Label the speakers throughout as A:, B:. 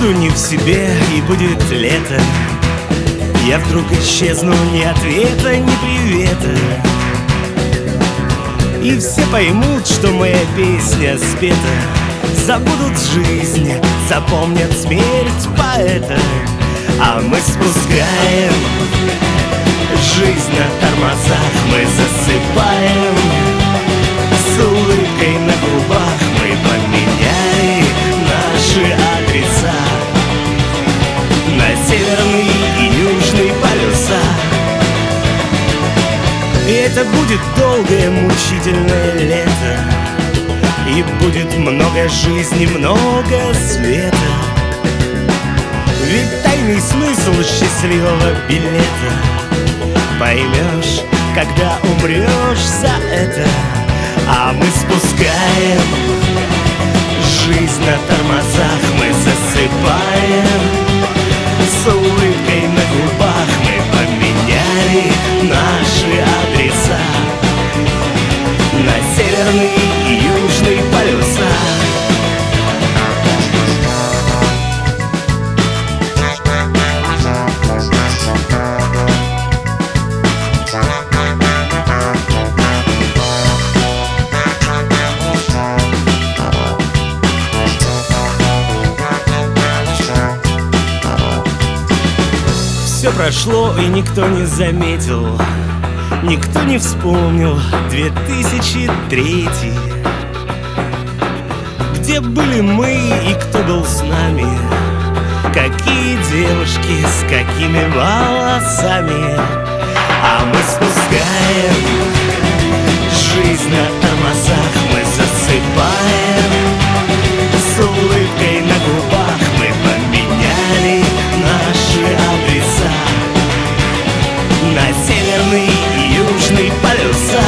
A: буду не в себе, и будет лето. Я вдруг исчезну, ни ответа, ни привета. И все поймут, что моя песня спета. Забудут жизнь, запомнят смерть поэта. А мы спускаем жизнь на тормозах, мы засыпаем. С улыбкой на губах мы поменяли наши адреса на северный и южный полюса. И это будет долгое мучительное лето, и будет много жизни, много света. Ведь тайный смысл счастливого билета поймешь, когда умрешь за это. А мы спускаем жизнь на тормозах, мы засыпаем. С улыбкой на губах мы поменяли наши адреса на северный и южный полюса. Все прошло, и никто не заметил, никто не вспомнил 2003. Где были мы и кто был с нами? Какие девушки с какими волосами? А мы спускаем жизнь на тормозах, мы засыпаем. С улыбкой на губах мы поменяли наши адреса на северный и южный полюса.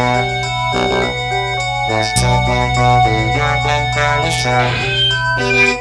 B: Let's